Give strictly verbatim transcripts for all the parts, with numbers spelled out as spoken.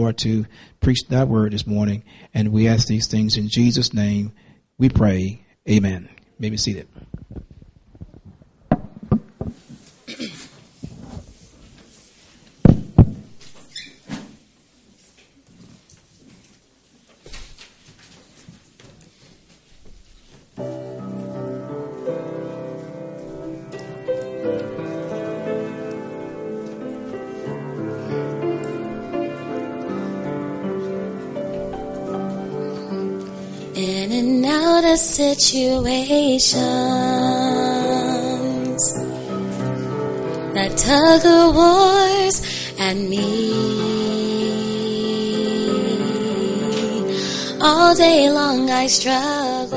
Lord, to preach that word this morning. And we ask these things in Jesus' name. We pray. Amen. You may be seated. In and out of situations that tug of wars at me all day long. I struggle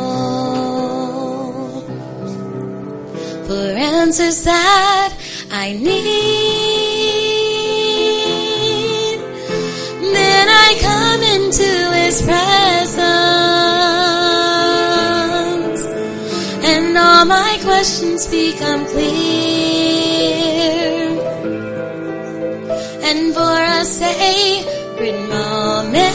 for answers that I need. Then I come into His presence, and all my questions become clear. And for a sacred moment,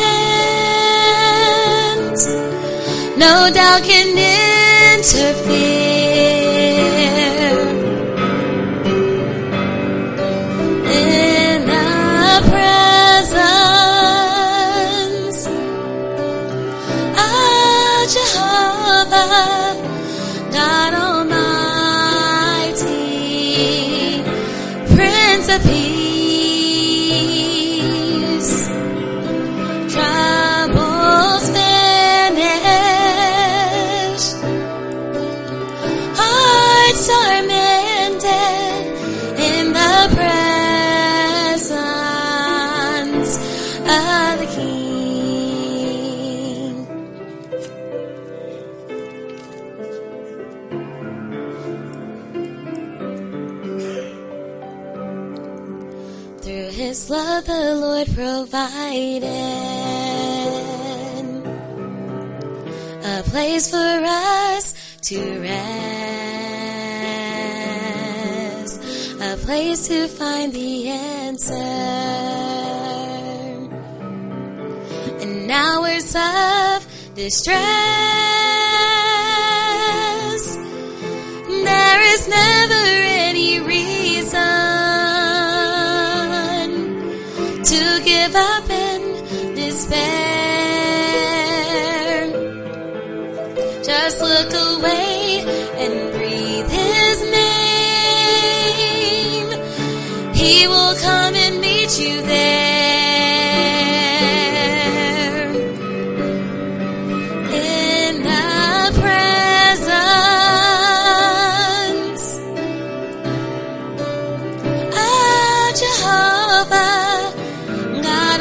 no doubt can interfere. In the presence of Jehovah, God Almighty, Prince of Peace, troubles vanish, hearts are mended in the presence of the King. Through His love the Lord provided a place for us to rest, a place to find the answer in hours of distress. There is never any reason to give up in despair. Just look away and breathe His name. He will come and meet you there. In the presence of Jehovah, God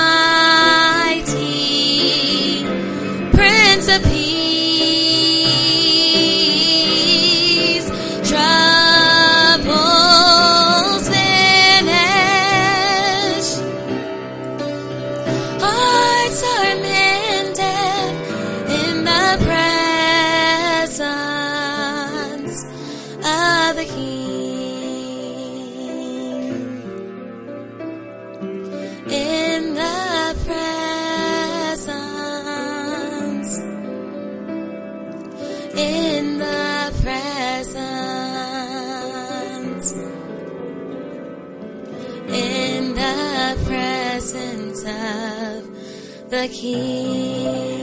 Almighty, Prince of Peace, troubles vanish, hearts are mended in the presence of the King. In the presence, in the presence, in the presence of the King.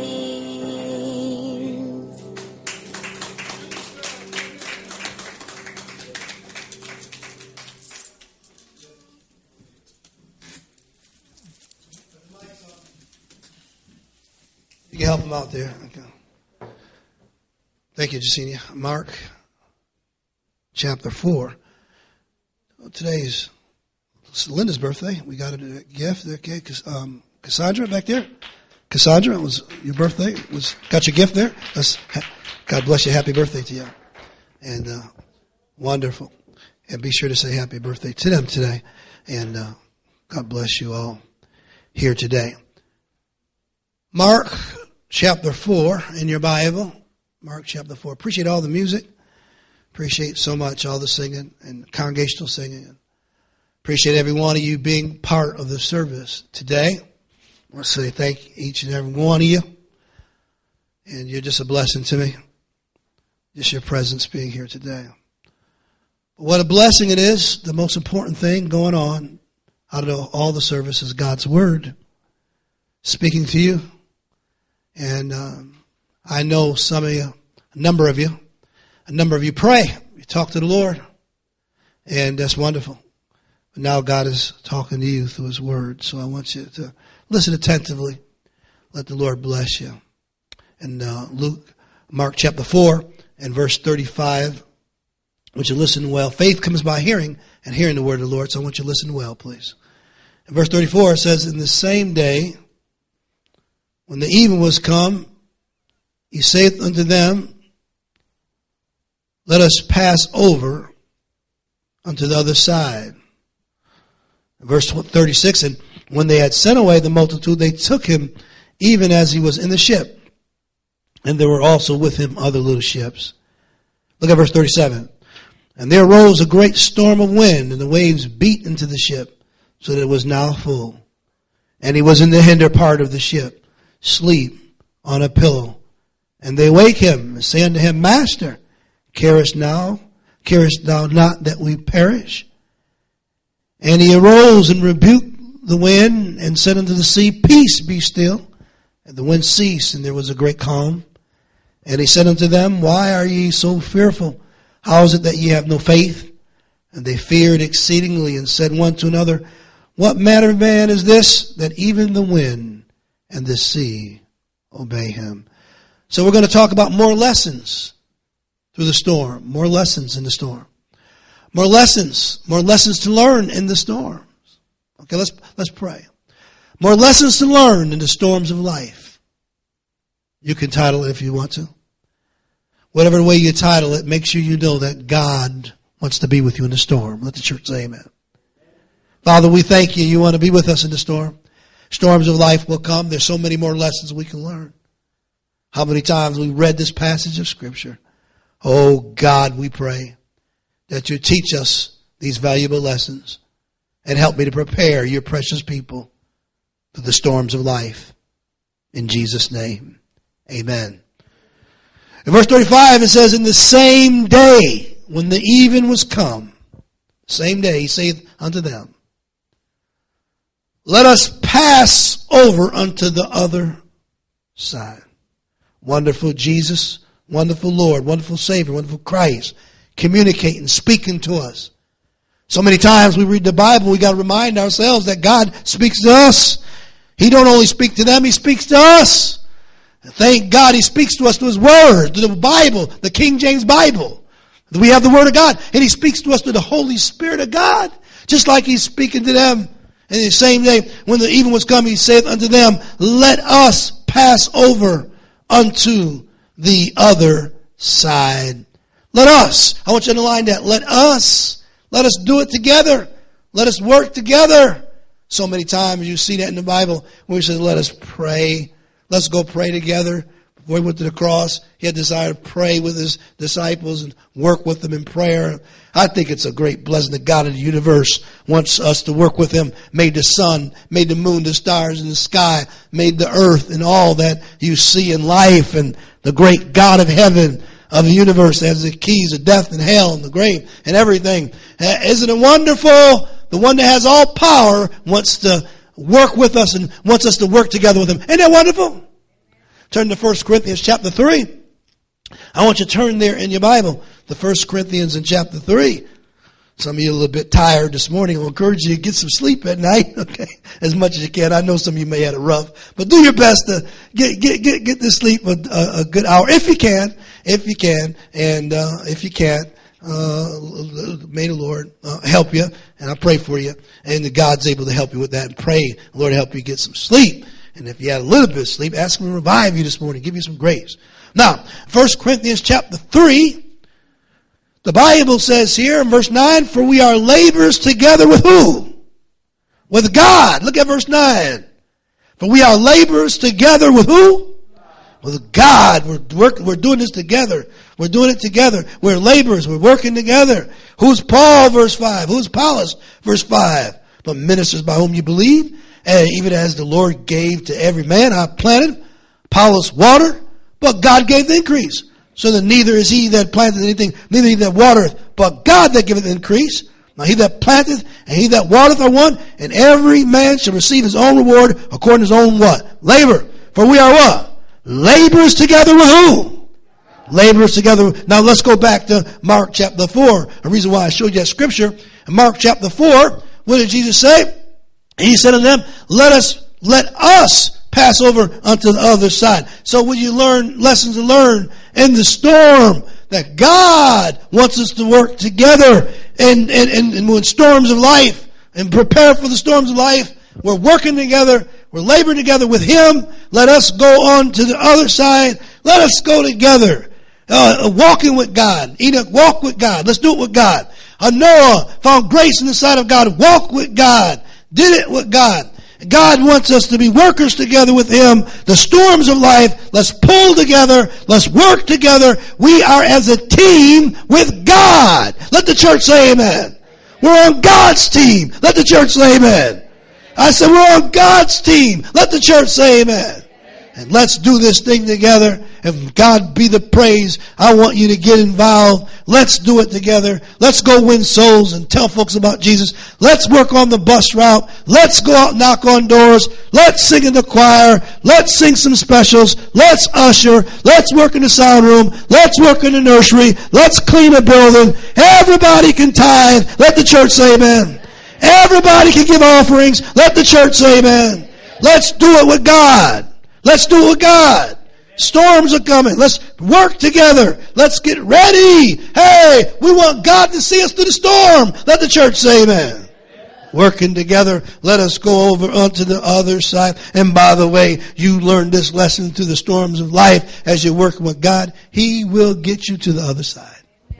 You can help them out there. Okay. Thank you, Jasenia. Mark chapter four. Well, today's Linda's birthday. We got a gift. Okay, um, Cassandra back there. Cassandra, it was your birthday. It was got your gift there. Let's, God bless you. Happy birthday to you. And uh, wonderful. And be sure to say happy birthday to them today. And uh, God bless you all here today. Mark chapter four in your Bible. Mark chapter four. Appreciate all the music. Appreciate so much all the singing and congregational singing. Appreciate every one of you being part of the service today. I want to say thank each and every one of you. And you're just a blessing to me. Just your presence being here today. But what a blessing it is. The most important thing going on out of all the service is God's Word speaking to you. And um, I know some of you, a number of you, a number of you pray. You talk to the Lord. And that's wonderful. But now God is talking to you through His Word. So I want you to listen attentively. Let the Lord bless you. And uh, Luke, Mark chapter four and verse thirty-five. I want you to listen well. Faith comes by hearing, and hearing the word of the Lord. So I want you to listen well, please. In verse thirty-four, it says, in the same day, when the even was come, he saith unto them, let us pass over unto the other side. In verse thirty-six, and when they had sent away the multitude, they took him even as he was in the ship. And there were also with him other little ships. Look at verse thirty-seven. And there arose a great storm of wind, and the waves beat into the ship, so that it was now full. And he was in the hinder part of the ship, sleep on a pillow. And they wake him, and say unto him, Master, carest now, carest thou not that we perish? And he arose and rebuked the wind, and said unto the sea, Peace, be still. And the wind ceased, and there was a great calm. And he said unto them, Why are ye so fearful? How is it that ye have no faith? And they feared exceedingly, and said one to another, What manner of man is this, that even the wind and the sea obey him? So we're going to talk about more lessons through the storm. More lessons in the storm. More lessons. More lessons to learn in the storms. Okay, let's let's pray. More lessons to learn in the storms of life. You can title it if you want to. Whatever way you title it, make sure you know that God wants to be with you in the storm. Let the church say amen. Father, we thank you. You want to be with us in the storm. Storms of life will come. There's so many more lessons we can learn. How many times we read this passage of Scripture? Oh, God, we pray that you teach us these valuable lessons and help me to prepare your precious people for the storms of life. In Jesus' name, amen. In verse thirty-five, it says, in the same day, when the even was come, same day, he saith unto them, let us pass over unto the other side. Wonderful Jesus, wonderful Lord, wonderful Savior, wonderful Christ, communicating, speaking to us. So many times we read the Bible, we got to remind ourselves that God speaks to us. He don't only speak to them, He speaks to us. Thank God He speaks to us through His Word, through the Bible, the King James Bible. We have the Word of God, and He speaks to us through the Holy Spirit of God, just like He's speaking to them. And the same day, when the even was come, He saith unto them, let us pass over unto the other side. Let us. I want you to underline that. Let us. Let us do it together. Let us work together. So many times you see that in the Bible where He says, let us pray. Let's go pray together. Before He went to the cross, He had desire to pray with His disciples and work with them in prayer. I think it's a great blessing that God of the universe wants us to work with Him. Made the sun, made the moon, the stars in the sky, made the earth and all that you see in life, and the great God of heaven, of the universe, that has the keys of death and hell and the grave and everything. Isn't it wonderful? The one that has all power wants to work with us and wants us to work together with Him. Isn't that wonderful? Turn to First Corinthians chapter three. I want you to turn there in your Bible. The First Corinthians in chapter three. Some of you are a little bit tired this morning. I'll encourage you to get some sleep at night, okay? As much as you can. I know some of you may have it rough. But do your best to get get get, get to sleep a, a, a good hour. If you can. If you can. And uh, if you can't, uh, may the Lord uh, help you. And I pray for you. And God's able to help you with that. And pray, the Lord help you get some sleep. And if you had a little bit of sleep, ask Him to revive you this morning. Give you some grace. Now, First Corinthians chapter three. The Bible says here in verse nine, for we are laborers together with who? With God. Look at verse nine. For we are laborers together with who? with God. We're work, we're doing this together. We're doing it together. We're laborers. We're working together. Who's Paul, verse five? Who's Apollos, verse five? But ministers by whom you believe, and even as the Lord gave to every man. I planted, Apollos water, but God gave the increase. So that neither is he that planteth anything, neither he that watereth, but God that giveth increase. Now he that planteth and he that watereth are one, and every man shall receive his own reward according to his own what? Labor. For we are what? Laborers together with who? Laborers together. Now let's go back to Mark chapter four. The reason why I showed you that scripture. In Mark chapter four, what did Jesus say? He said to them, let us, let us pass over unto the other side. So when you learn lessons to learn in the storm, that God wants us to work together and, and, and, and when storms of life and prepare for the storms of life, we're working together. We're laboring together with Him. Let us go on to the other side. Let us go together. Uh, walking with God. Enoch, walk with God. Let's do it with God. Uh, Noah found grace in the sight of God. Walk with God. Did it with God. God wants us to be workers together with Him. The storms of life, let's pull together. Let's work together. We are as a team with God. Let the church say amen. We're on God's team. Let the church say amen. I said we're on God's team. Let the church say amen. And let's do this thing together. If God be the praise, I want you to get involved. Let's do it together. Let's go win souls and tell folks about Jesus. Let's work on the bus route. Let's go out and knock on doors. Let's sing in the choir. Let's sing some specials. Let's usher. Let's work in the sound room. Let's work in the nursery. Let's clean a building. Everybody can tithe. Let the church say amen. Everybody can give offerings. Let the church say amen. Let's do it with God. Let's do it with God. Storms are coming. Let's work together. Let's get ready. Hey, we want God to see us through the storm. Let the church say amen. Working together, let us go over onto the other side. And by the way, you learn this lesson through the storms of life as you're working with God. He will get you to the other side.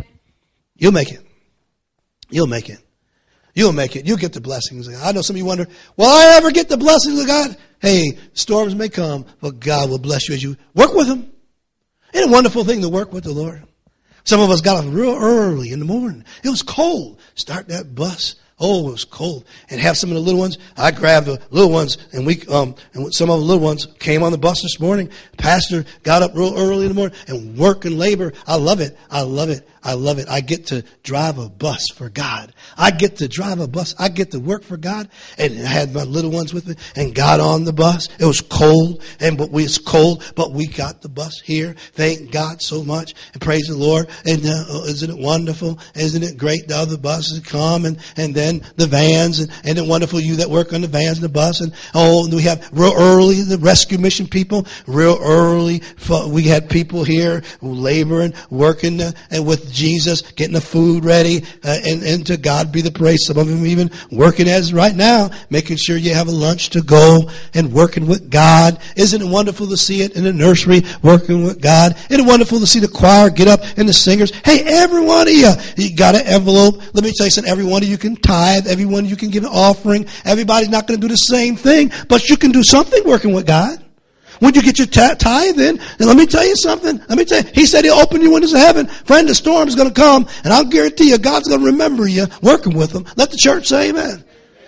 You'll make it. You'll make it. You'll make it. You'll get the blessings of God. I know some of you wonder, will I ever get the blessings of God? Hey, storms may come, but God will bless you as you work with Him. It's a wonderful thing to work with the Lord. Some of us got up real early in the morning. It was cold. Start that bus. Oh, it was cold. And have some of the little ones. I grabbed the little ones, and we, um, and some of the little ones came on the bus this morning. Pastor got up real early in the morning and work and labor. I love it. I love it. I love it. I get to drive a bus for God. I get to drive a bus. I get to work for God. And I had my little ones with me and got on the bus. It was cold, and but we it's cold, but we got the bus here. Thank God so much, and praise the Lord. And uh, isn't it wonderful? Isn't it great? The other buses come, and and then the vans, and isn't it wonderful? You that work on the vans and the bus, and oh, we have real early the rescue mission people. Real early, we had people here laboring, working, uh, and with Jesus, getting the food ready, uh, and, and to God be the praise. Some of them even working as right now, making sure you have a lunch to go and working with God. Isn't it wonderful to see it in the nursery, working with God? Isn't it wonderful to see the choir get up and the singers? Hey, every one of you, you got an envelope. Let me tell you something. Every one of you can tithe. Every one of you can give an offering. Everybody's not going to do the same thing, but you can do something working with God. When you get your tithe in, and let me tell you something. Let me tell you, He said He'll open you windows of heaven. Friend, the storm's going to come, and I'll guarantee you, God's going to remember you working with Him. Let the church say amen.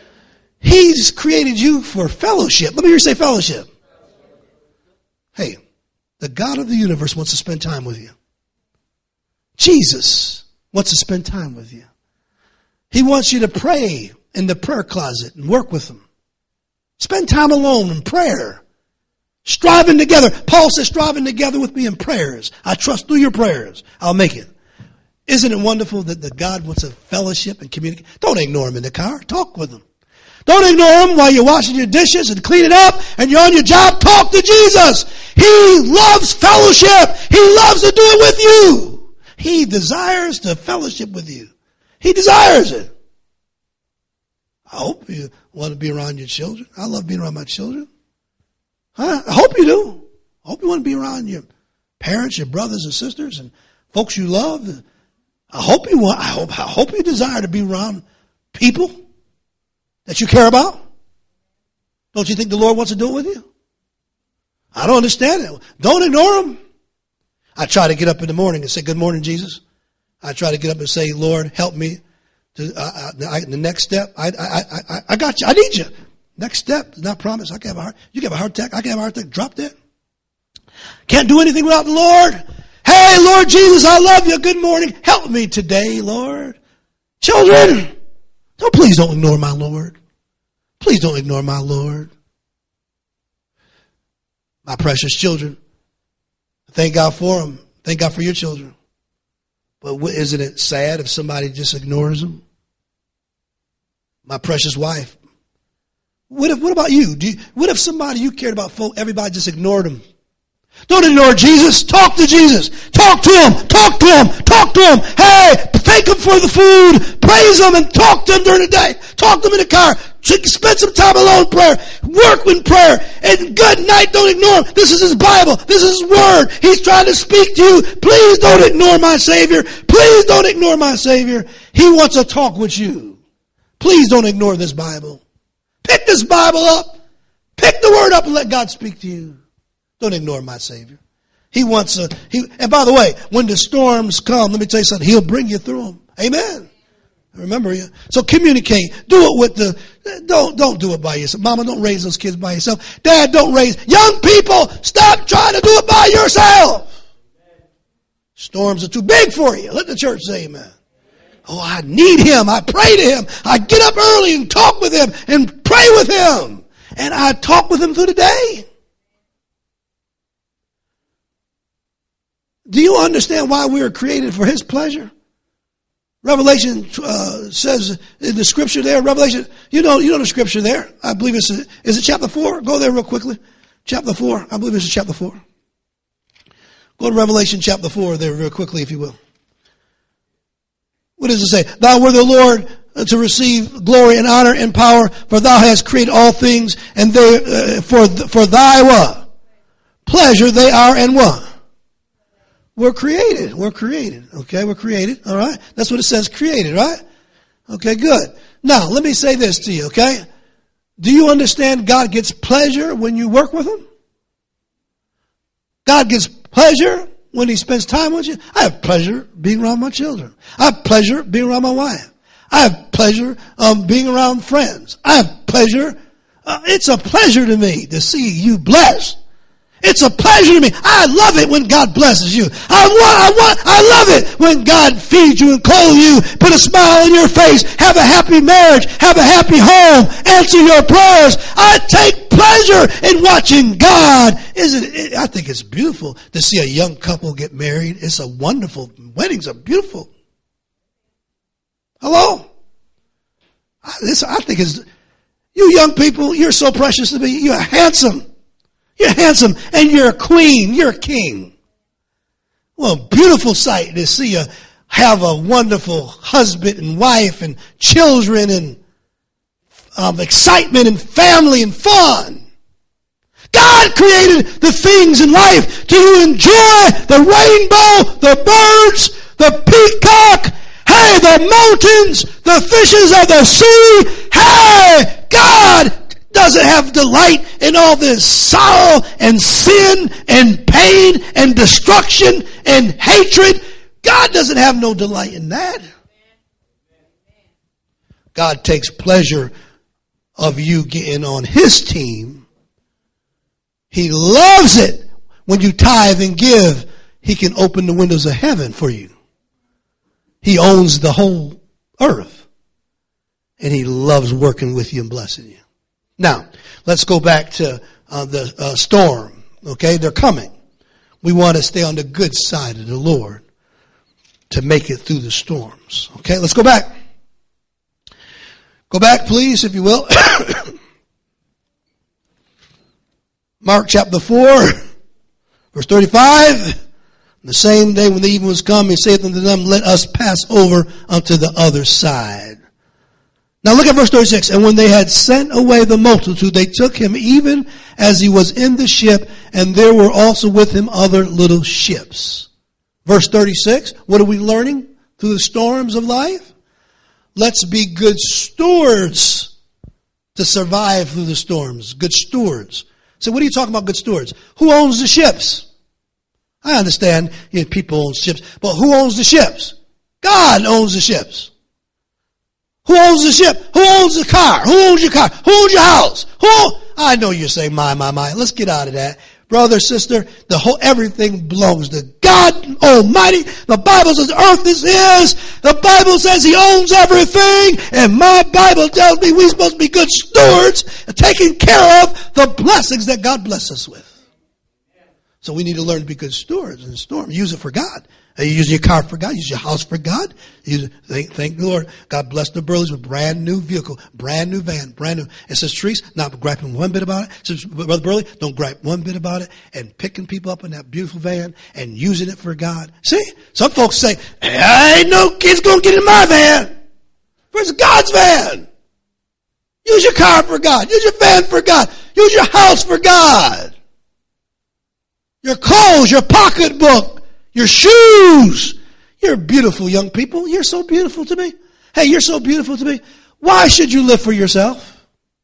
He's created you for fellowship. Let me hear you say fellowship. Hey, the God of the universe wants to spend time with you. Jesus wants to spend time with you. He wants you to pray in the prayer closet and work with Him. Spend time alone in prayer. Striving together. Paul says, striving together with me in prayers. I trust through your prayers, I'll make it. Isn't it wonderful that the God wants a fellowship and communicate? Don't ignore Him in the car. Talk with Him. Don't ignore Him while you're washing your dishes and cleaning up and you're on your job. Talk to Jesus. He loves fellowship. He loves to do it with you. He desires to fellowship with you. He desires it. I hope you want to be around your children. I love being around my children. Huh? I hope you do. I hope you want to be around your parents, your brothers and sisters, and folks you love. I hope you want. I hope. I hope you desire to be around people that you care about. Don't you think the Lord wants to do it with you? I don't understand it. Don't ignore them. I try to get up in the morning and say, good morning, Jesus. I try to get up and say, Lord, help me. To, uh, I, the next step, I, I, I, I got you. I need you. Next step, not promise. I can have a heart. You can have a heart attack. I can have a heart attack. Drop dead. Can't do anything without the Lord. Hey, Lord Jesus, I love you. Good morning. Help me today, Lord. Children, don't please don't ignore my Lord. Please don't ignore my Lord. My precious children. Thank God for them. Thank God for your children. But isn't it sad if somebody just ignores them? My precious wife. What if? What about you? Do you, what if somebody you cared about, folk, everybody just ignored them? Don't ignore Jesus. Talk to Jesus. Talk to him. Talk to him. Talk to him. Hey, thank him for the food. Praise him and talk to him during the day. Talk to him in the car. Spend some time alone in prayer. Work in prayer. And good night. Don't ignore him. This is his Bible. This is his word. He's trying to speak to you. Please don't ignore my Savior. Please don't ignore my Savior. He wants to talk with you. Please don't ignore this Bible. Pick this Bible up. Pick the word up and let God speak to you. Don't ignore my Savior. He wants to, he, and by the way, when the storms come, let me tell you something, he'll bring you through them. Amen. Remember you. So communicate. Do it with the, don't, don't do it by yourself. Mama, don't raise those kids by yourself. Dad, don't raise, young people, stop trying to do it by yourself. Storms are too big for you. Let the church say amen. Oh, I need him. I pray to him. I get up early and talk with him and pray with him. And I talk with him through the day. Do you understand why we were created for his pleasure? Revelation uh, says in the scripture there, Revelation, you know, you know the scripture there. I believe it's, is it chapter four? Go there real quickly. Chapter four. I believe it's chapter four. Go to Revelation chapter four there real quickly, if you will. What does it say? Thou wert the Lord to receive glory and honor and power, for thou hast created all things, and they, uh, for, for thy what? Pleasure they are, and what? We're created. We're created. Okay, we're created. All right. That's what it says, created, right? Okay, good. Now, let me say this to you, okay? Do you understand God gets pleasure when you work with him? God gets pleasure when he spends time with you. I have pleasure being around my children. I have pleasure being around my wife. I have pleasure um, being around friends. I have pleasure. Uh, it's a pleasure to me to see you blessed. It's a pleasure to me. I love it when God blesses you. I want, I want, I love it when God feeds you and clothes you, put a smile on your face, have a happy marriage, have a happy home, answer your prayers. I take pleasure in watching God. Isn't it? I think it's beautiful to see a young couple get married. It's a wonderful, weddings are beautiful. Hello? I, this, I think it's, you young people, you're so precious to me. You're handsome. You're handsome and you're a queen. You're a king. Well, beautiful sight to see you have a wonderful husband and wife and children and um, excitement and family and fun. God created the things in life to enjoy the rainbow, the birds, the peacock, hey, the mountains, the fishes of the sea. Hey, God doesn't have delight in all this sorrow and sin and pain and destruction and hatred. God doesn't have no delight in that. God takes pleasure of you getting on his team. He loves it when you tithe and give. He can open the windows of heaven for you. He owns the whole earth. And he loves working with you and blessing you. Now, let's go back to uh, the uh, storm. Okay, they're coming. We want to stay on the good side of the Lord to make it through the storms. Okay, let's go back. Go back, please, if you will. Mark chapter four, verse thirty-five. The same day when the evening was come, he saith unto them, let us pass over unto the other side. Now look at verse thirty-six. And when they had sent away the multitude, they took him even as he was in the ship, and there were also with him other little ships. Verse thirty-six, what are we learning through the storms of life? Let's be good stewards to survive through the storms. Good stewards So what are you talking about, good stewards? Who owns the ships? I understand you know, people own ships, but who owns the ships? God owns the ships. Who owns the ship? Who owns the car? Who owns your car? Who owns your house? Who? I know you're saying, my, my, my. Let's get out of that. Brother, sister, the whole, everything belongs to God Almighty. The Bible says the earth is His. The Bible says He owns everything. And my Bible tells me we're supposed to be good stewards, taking care of the blessings that God blesses us with. So we need to learn to be good stewards and storm. Use it for God. You use your car for God. Use your house for God. Use, thank, thank the Lord. God bless the Burleys with brand new vehicle, brand new van, brand new. It says Trees, not griping one bit about it. It says, Brother Burley, don't gripe one bit about it. And picking people up in that beautiful van and using it for God. See, some folks say, hey, ain't no kids gonna get in my van. Where's God's van? Use your car for God. Use your van for God. Use your house for God. Your clothes, your pocketbook, your shoes. You're beautiful, young people. You're so beautiful to me. Hey, you're so beautiful to me. Why should you live for yourself?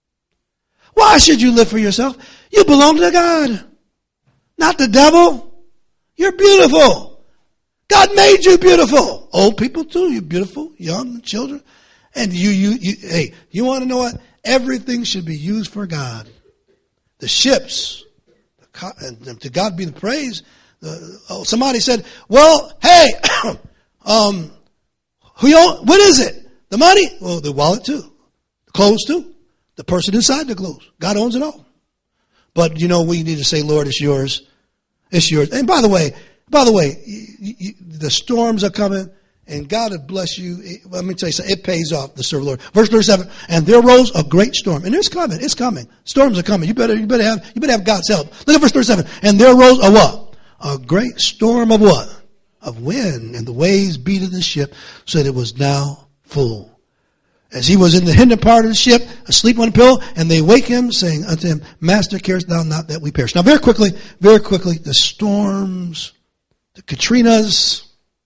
Why should you live for yourself? You belong to God, not the devil. You're beautiful. God made you beautiful. Old people too. You're beautiful, young children. And you, you, you, hey, you want to know what? Everything should be used for God. The ships, and to God be the praise. Uh, oh, somebody said, well, hey, um, who own, what is it? The money? Well, the wallet too. The clothes too. The person inside the clothes. God owns it all. But you know, we need to say, Lord, it's yours. It's yours. And by the way, by the way, you, you, the storms are coming and God will bless you. Let me tell you something. It pays off to serve the Lord. Verse thirty-seven. And there rose a great storm. And it's coming. It's coming. Storms are coming. You better, you better have, you better have God's help. Look at verse thirty-seven. And there rose a what? A great storm of what? Of wind. And the waves beat of the ship so that it was now full. As he was in the hinder part of the ship, asleep on a pillow, and they wake him, saying unto him, Master, carest thou not that we perish? Now very quickly, very quickly, the storms, the Katrinas,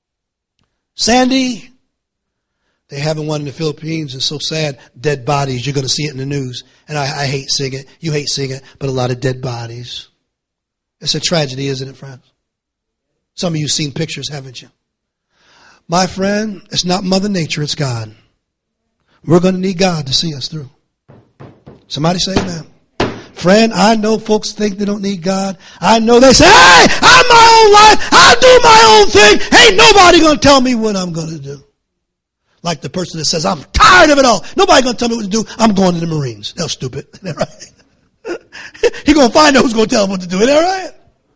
Sandy, they haven't one in the Philippines. It's so sad. Dead bodies. You're going to see it in the news. And I, I hate seeing it. You hate seeing it, but a lot of dead bodies. It's a tragedy, isn't it, friends? Some of you have seen pictures, haven't you? My friend, it's not Mother Nature, it's God. We're going to need God to see us through. Somebody say amen. Friend, I know folks think they don't need God. I know they say, hey, I'm my own life. I'll do my own thing. Ain't nobody going to tell me what I'm going to do. Like the person that says, I'm tired of it all. Nobody going to tell me what to do. I'm going to the Marines. They're stupid. Isn't that right? He's going to find out who's going to tell him what to do. Isn't that right?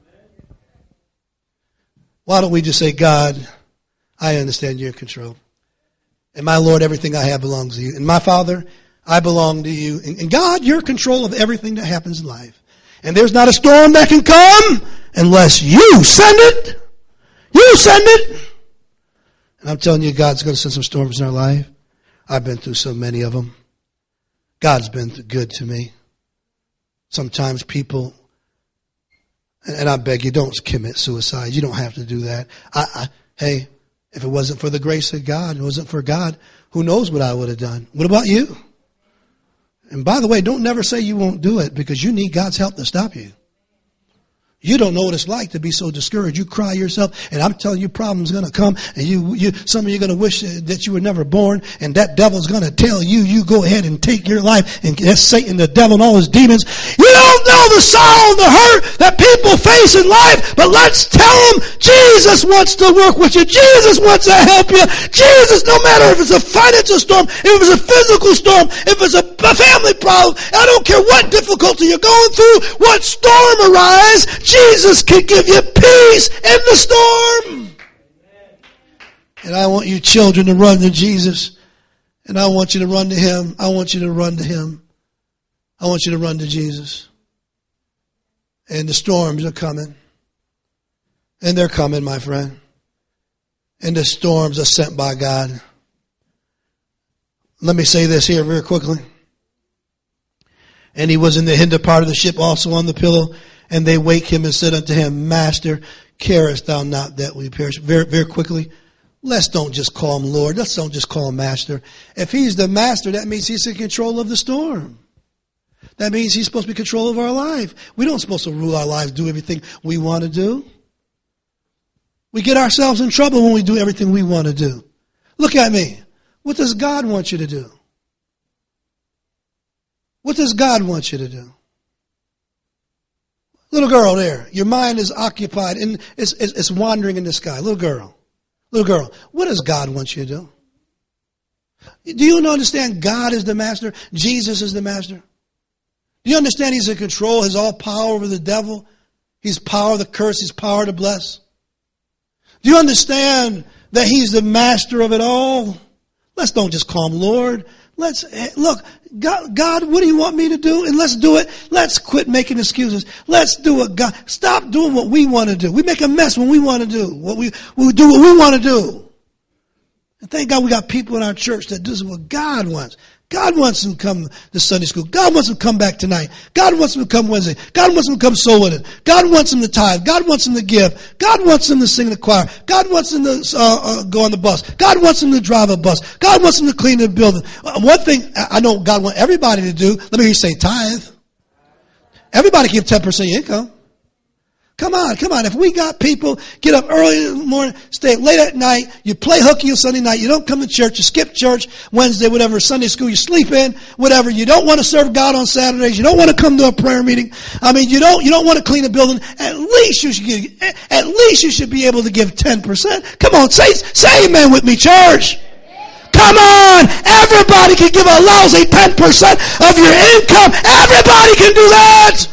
Why don't we just say, God, I understand you're in control. And my Lord, everything I have belongs to you. And my Father, I belong to you. And God, you're in control of everything that happens in life. And there's not a storm that can come unless you send it. You send it. And I'm telling you, God's going to send some storms in our life. I've been through so many of them. God's been good to me. Sometimes people, and I beg you, don't commit suicide. You don't have to do that. I, I, hey, if it wasn't for the grace of God, it wasn't for God, who knows what I would have done? What about you? And by the way, don't never say you won't do it because you need God's help to stop you. You don't know what it's like to be so discouraged. You cry yourself, and I'm telling you, problems going to come, and you, you, some of you are going to wish that you were never born, and that devil's going to tell you, you go ahead and take your life, and that's Satan, the devil, and all his demons. You don't know the sorrow and the hurt that people face in life, but let's tell them Jesus wants to work with you. Jesus wants to help you. Jesus, no matter if it's a financial storm, if it's a physical storm, if it's a family problem, I don't care what difficulty you're going through, what storm arises, Jesus can give you peace in the storm. And I want you children to run to Jesus. And I want you to run to Him. I want you to run to Him. I want you to run to Jesus. And the storms are coming. And they're coming, my friend. And the storms are sent by God. Let me say this here very quickly. And he was in the hinder part of the ship also on the pillow. And they wake him and said unto him, Master, carest thou not that we perish? Very, very quickly, let's don't just call him Lord. Let's don't just call him Master. If he's the Master, that means he's in control of the storm. That means he's supposed to be in control of our life. We don't supposed to rule our lives, do everything we want to do. We get ourselves in trouble when we do everything we want to do. Look at me. What does God want you to do? What does God want you to do? Little girl there, your mind is occupied and it's, it's, it's wandering in the sky. Little girl, little girl, what does God want you to do? Do you understand God is the master? Jesus is the master? Do you understand he's in control, has all power over the devil? He's power to curse, he's power to bless. Do you understand that he's the master of it all? Let's don't just call him Lord. Let's, look, God, God, what do you want me to do? And let's do it. Let's quit making excuses. Let's do what God, stop doing what we want to do. We make a mess when we want to do what we, we do what we want to do. And thank God we got people in our church that do what God wants. God wants them to come to Sunday school. God wants them to come back tonight. God wants them to come Wednesday. God wants them to come soul winning. God wants them to tithe. God wants them to give. God wants them to sing in the choir. God wants them to uh, uh, go on the bus. God wants them to drive a bus. God wants them to clean the building. Uh, one thing I know God wants everybody to do, let me hear you say tithe. Everybody give ten percent of your income. Come on, come on. If we got people get up early in the morning, stay late at night, you play hooky on Sunday night, you don't come to church, you skip church Wednesday, whatever, Sunday school, you sleep in, whatever, you don't want to serve God on Saturdays, you don't want to come to a prayer meeting. I mean, you don't, you don't want to clean a building. At least you should give, at least you should be able to give ten percent. Come on, say, say amen with me, church. Come on, everybody can give a lousy ten percent of your income. Everybody can do that.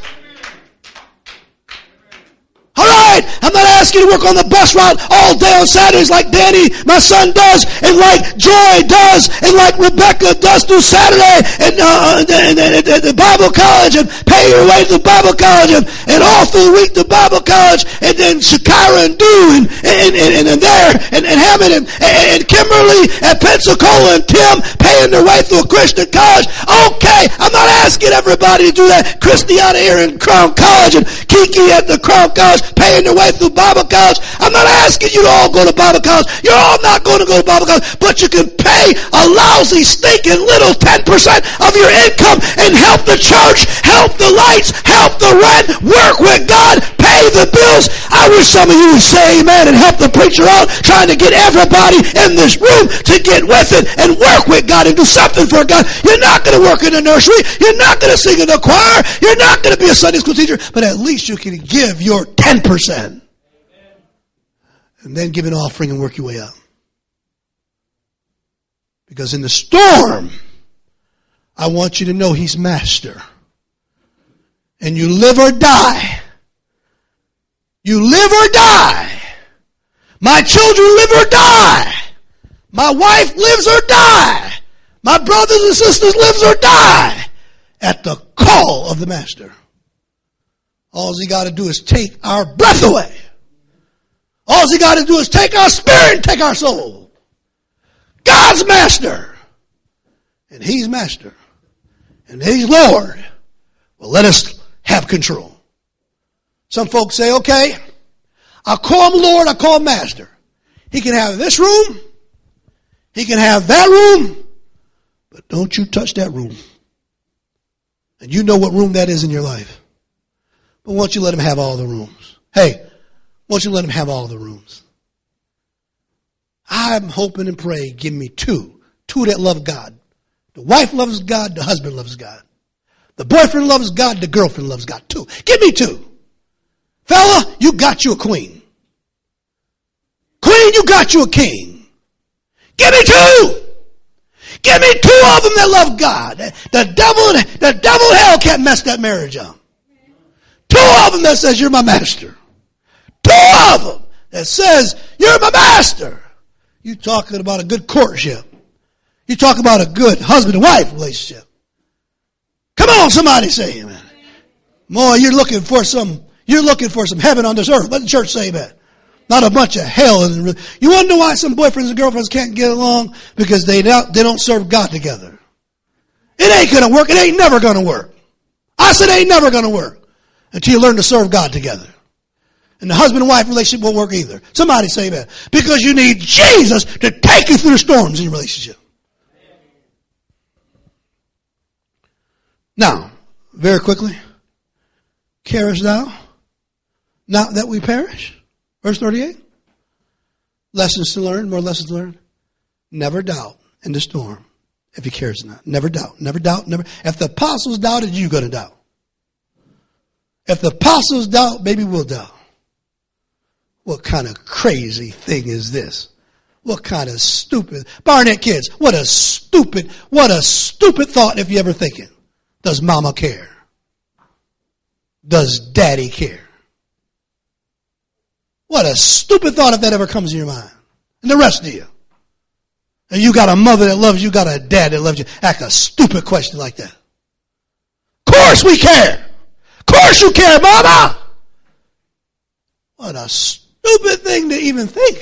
All right, I'm not asking you to work on the bus route all day on Saturdays like Danny, my son, does, and like Joy does, and like Rebecca does through Saturday, and, uh, and, and, and, and the Bible college, and pay your way to the Bible college, and, and all through the week to Bible college, and then Shakira and Dew, and, and, and, and there, and, and Hammond, and, and Kimberly, and Pensacola, and Tim paying their way through a Christian college. Okay, I'm not asking everybody to do that. Christy out here in Crown College, and Kiki at the Crown College, paying their way through Bible college. I'm not asking you to all go to Bible college. You're all not going to go to Bible college, but you can pay a lousy, stinking little ten percent of your income and help the church, help the lights, help the rent, work with God, pay the bills. I wish some of you would say amen and help the preacher out, trying to get everybody in this room to get with it and work with God and do something for God. You're not going to work in the nursery. You're not going to sing in the choir. You're not going to be a Sunday school teacher, but at least you can give your ten percent. And then give an offering and work your way up. Because in the storm, I want you to know he's master. And you live or die. You live or die. My children live or die. My wife lives or die. My brothers and sisters lives or die. At the call of the master. All he got to do is take our breath away. All he got to do is take our spirit and take our soul. God's master. And he's master. And he's Lord. Well, let us have control. Some folks say, okay, I call him Lord, I call him master. He can have this room. He can have that room. But don't you touch that room. And you know what room that is in your life. But won't you let him have all the rooms? Hey, won't you let him have all the rooms? I'm hoping and praying, give me two. Two that love God. The wife loves God, the husband loves God. The boyfriend loves God, the girlfriend loves God. Two. Give me two. Fella, you got you a queen. Queen, you got you a king. Give me two. Give me two of them that love God. The devil, the devil in hell can't mess that marriage up. Two of them that says, you're my master. Two of them that says, you're my master. You talking about a good courtship. You talk about a good husband and wife relationship. Come on, somebody say amen. Boy, you're looking for some, you're looking for some heaven on this earth. Let the church say amen. Not a bunch of hell. You wonder why some boyfriends and girlfriends can't get along? Because they don't, they don't serve God together. It ain't going to work. It ain't never going to work. I said it ain't never going to work until you learn to serve God together. And the husband and wife relationship won't work either. Somebody say that. Because you need Jesus to take you through the storms in your relationship. Now, very quickly. Carest thou not that we perish? Verse thirty-eight. Lessons to learn, more lessons to learn. Never doubt in the storm if he cares not. Never doubt, never doubt, never. If the apostles doubted, you're going to doubt. If the apostles doubt, maybe we'll doubt. What kind of crazy thing is this? What kind of stupid, Barnett kids, what a stupid, what a stupid thought if you ever think it. Does mama care? Does daddy care? What a stupid thought if that ever comes in your mind. And the rest of you. And you got a mother that loves you, got a dad that loves you. Ask a stupid question like that. Of course we care. Of course you care, mama. What a stupid thing to even think.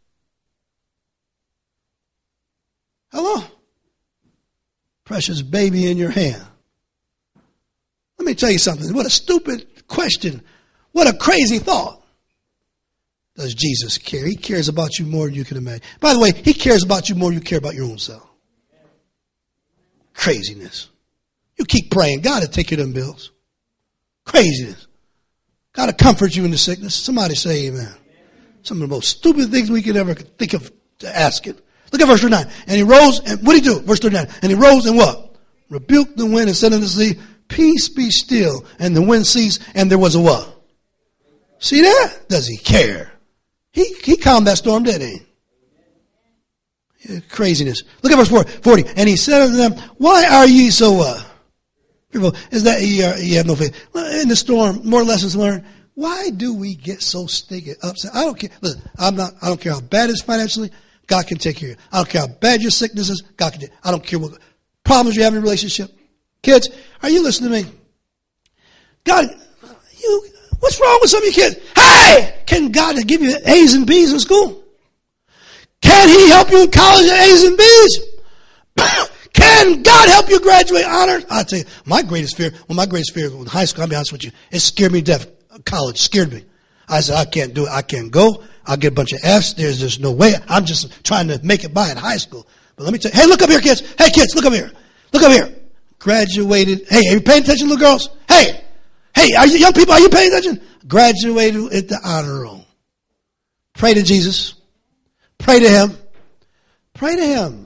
Hello? Precious baby in your hand. Let me tell you something. What a stupid question. What a crazy thought. Does Jesus care? He cares about you more than you can imagine. By the way, he cares about you more than you care about your own self. Craziness. You keep praying. God will take care of them bills. Craziness. God will comfort you in the sickness. Somebody say amen. Some of the most stupid things we could ever think of to ask it. Look at verse thirty-nine. And he rose, and what did he do? Verse thirty-nine. And he rose and what? Rebuked the wind and said unto the sea, peace be still. And the wind ceased, and there was a what? See that? Does he care? He, he calmed that storm, didn't he? Yeah, craziness. Look at verse forty. And he said unto them, why are ye so uh, fearful? Is that ye, are, ye have no faith? In the storm, more lessons learned. Why do we get so stinking upset? I don't care. Listen, I'm not, I don't care how bad it is financially. God can take care of you. I don't care how bad your sickness is. God can take. I don't care what problems you have in a relationship. Kids, are you listening to me? God, you, what's wrong with some of your kids? Hey, can God give you A's and B's in school? Can he help you in college at A's and B's? Can God help you graduate honors? I'll tell you, my greatest fear, well, my greatest fear in high school, I'll be honest with you, it scared me to death. College scared me. I said, I can't do it. I can't go. I'll get a bunch of F's. There's just no way. I'm just trying to make it by in high school. But let me tell you, hey, look up here, kids. Hey, kids, look up here. Look up here. Graduated. Hey, are you paying attention, little girls? Hey, hey, are you young people, are you paying attention? Graduated at the honor roll. Pray to Jesus. Pray to him. Pray to him.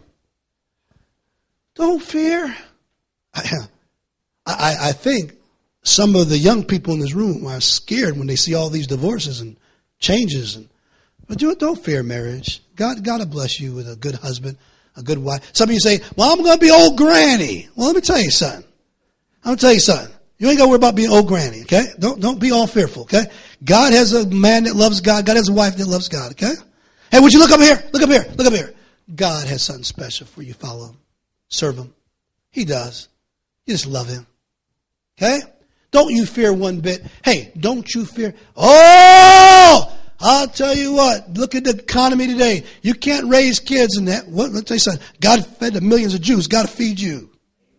Don't fear. I, I, I think some of the young people in this room are scared when they see all these divorces and changes. And, but do it, don't fear marriage. God, God will bless you with a good husband, a good wife. Some of you say, well, I'm going to be old granny. Well, let me tell you something. I'm going to tell you something. You ain't got to worry about being old granny, okay? Don't, don't be all fearful, okay? God has a man that loves God. God has a wife that loves God, okay? Hey, would you look up here? Look up here. Look up here. God has something special for you. Follow him. Serve him. He does. You just love him. Okay? Don't you fear one bit. Hey, don't you fear. Oh, I'll tell you what. Look at the economy today. You can't raise kids in that. What? Let me tell you something. God fed the millions of Jews. God to feed you.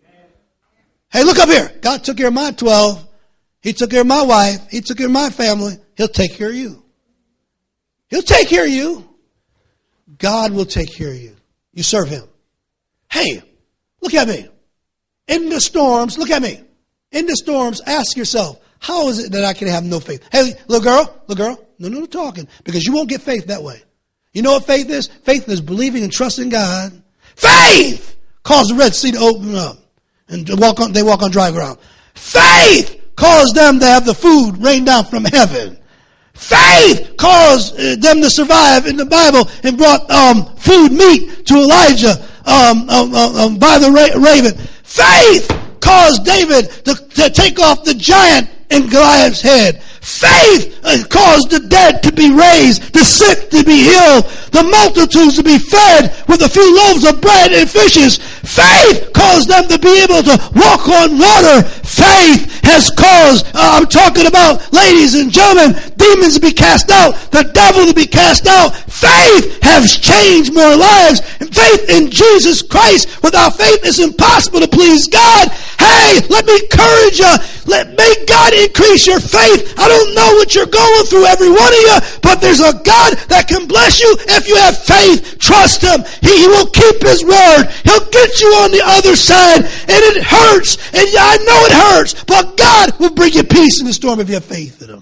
Hey, look up here. God took care of my twelve. He took care of my wife. He took care of my family. He'll take care of you. He'll take care of you. God will take care of you. You serve him. Hey, look at me. In the storms, look at me. In the storms, ask yourself, how is it that I can have no faith? Hey, little girl, little girl, no, no, no talking, because you won't get faith that way. You know what faith is? Faith is believing and trusting God. Faith caused the Red Sea to open up and to walk on, they walk on dry ground. Faith caused them to have the food rain down from heaven. Faith caused them to survive in the Bible and brought um, food, meat to Elijah um, um, um, by the ra- raven. Faith caused David to, to take off the giant in Goliath's head. Faith uh, caused the dead to be raised, the sick to be healed, the multitudes to be fed with a few loaves of bread and fishes. Faith caused them to be able to walk on water. Faith has caused, uh, I'm talking about, ladies and gentlemen, demons to be cast out, the devil to be cast out. Faith has changed more lives. And faith in Jesus Christ. Without faith, it's impossible to please God. Hey, let me encourage you. Let make God increase your faith. I don't know what you're going through, every one of you, but there's a God that can bless you and If you have faith, trust him. He, he will keep his word. He'll get you on the other side. And it hurts. And I know it hurts. But God will bring you peace in the storm if you have faith in him.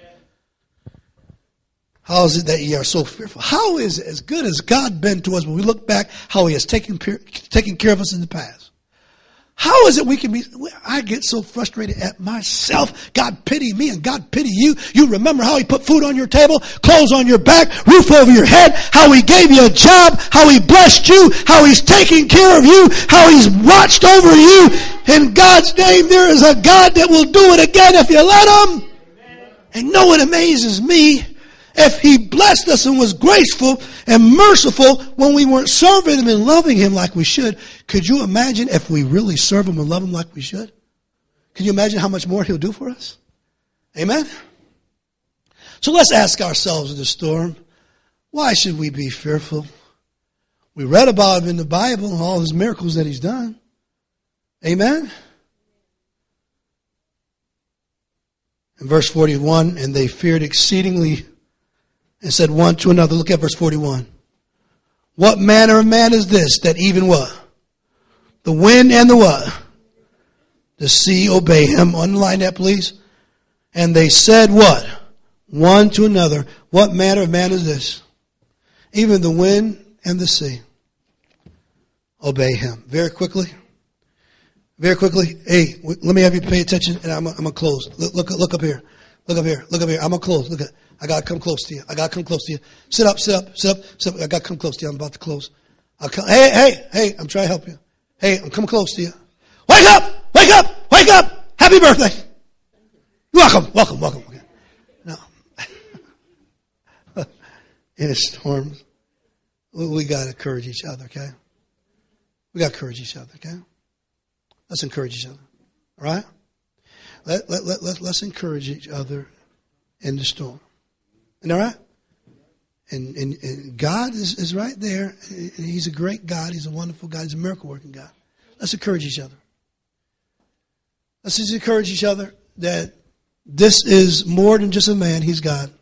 How is it that ye are so fearful? How is it, as good as God been to us, when we look back, how he has taken, taken care of us in the past? How is it we can be, I get so frustrated at myself. God pity me and God pity you. You remember how he put food on your table, clothes on your back, roof over your head, how he gave you a job, how he blessed you, how he's taking care of you, how he's watched over you. In God's name, there is a God that will do it again if you let him. And know what amazes me? If he blessed us and was graceful and merciful when we weren't serving him and loving him like we should, could you imagine if we really serve him and love him like we should? Can you imagine how much more he'll do for us? Amen? So let's ask ourselves in the storm, why should we be fearful? We read about him in the Bible, all his miracles that he's done. Amen? In verse forty-one, and they feared exceedingly and said one to another. Look at verse forty-one. What manner of man is this that even what? The wind and the what? The sea obey him. Underline that, please. And they said what? One to another. What manner of man is this? Even the wind and the sea obey him. Very quickly. Very quickly. Hey, let me have you pay attention, and I'm, I'm going to close. Look, look, look up here. Look up here. Look up here. I'm going to close. Look at. I got to come close to you. I got to come close to you. Sit up, sit up, sit up, sit up. I got to come close to you. I'm about to close. I'll come. Hey, hey, hey, I'm trying to help you. Hey, I'm coming close to you. Wake up! Wake up! Wake up! Happy birthday! You're welcome, welcome, welcome. Okay. No. In the storms, we, we got to encourage each other, okay? We got to encourage each other, okay? Let's encourage each other, all right? Let, let, let, let, let's encourage each other in the storm. And all right? And, and, and God is, is right there. And he's a great God. He's a wonderful God. He's a miracle working God. Let's encourage each other. Let's just encourage each other that this is more than just a man. He's God.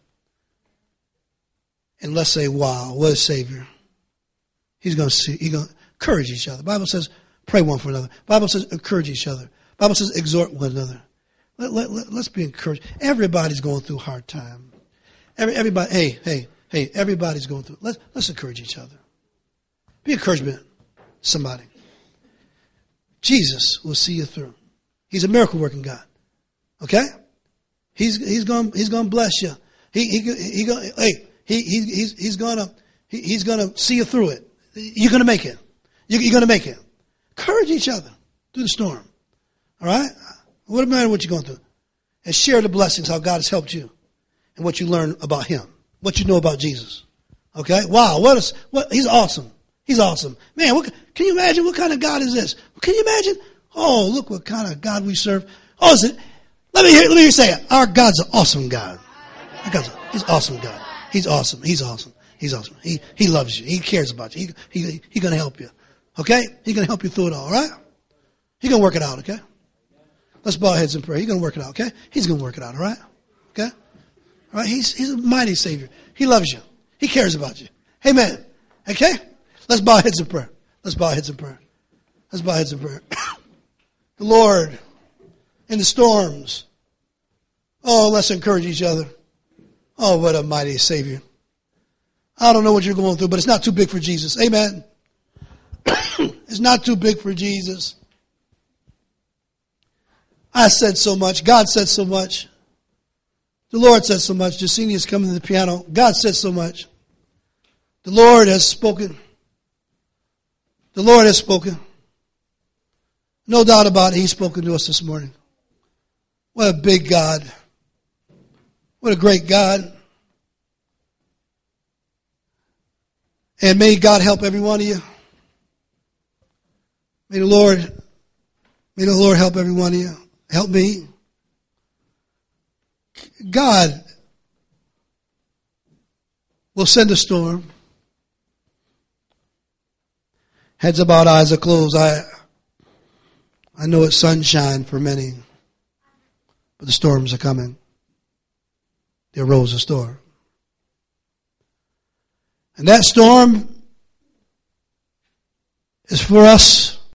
And let's say, wow, what a Savior. He's going to see. He's going to encourage each other. The Bible says, pray one for another. The Bible says, encourage each other. The Bible says, exhort one another. Let, let, let, let's be encouraged. Everybody's going through a hard time. Every, everybody, hey, hey, hey, everybody's going through it. Let's, let's encourage each other. Be encouragement, somebody. Jesus will see you through. He's a miracle working God. Okay? He's, he's going, he's going to bless you. He, he, he, going hey, he, he, he's, he's going to, he, he's going to see you through it. You're going to make it. You're, you're going to make it. Encourage each other through the storm. All right? What matter what you're going through? And share the blessings, how God has helped you. And what you learn about him. What you know about Jesus. Okay? Wow, what is, what, he's awesome. He's awesome. Man, what, can you imagine what kind of God is this? Can you imagine? Oh, look what kind of God we serve. Oh, is it? Let me hear, let me hear you say it. Our God's an awesome God. Our God's a, he's an awesome God. He's awesome. He's awesome. He's awesome. He, he loves you. He cares about you. He, he, he gonna help you. Okay? He's gonna help you through it all, right? He's gonna work it out, okay? Let's bow our heads and pray. He's gonna work it out, okay? He's gonna work it out, all right? Okay? All right, he's, he's a mighty Savior. He loves you. He cares about you. Amen. Okay? Let's bow our heads in prayer. Let's bow our heads in prayer. Let's bow our heads in prayer. The Lord, in the storms. Oh, let's encourage each other. Oh, what a mighty Savior. I don't know what you're going through, but it's not too big for Jesus. Amen. It's not too big for Jesus. I said so much. God said so much. The Lord said so much. Jasinia's coming to the piano. God said so much. The Lord has spoken. The Lord has spoken. No doubt about it, He's spoken to us this morning. What a big God. What a great God. And may God help every one of you. May the Lord, may the Lord help every one of you. Help me. God will send a storm. Heads about, eyes are closed. I, I know it's sunshine for many, but the storms are coming. There arose a storm. And that storm is for us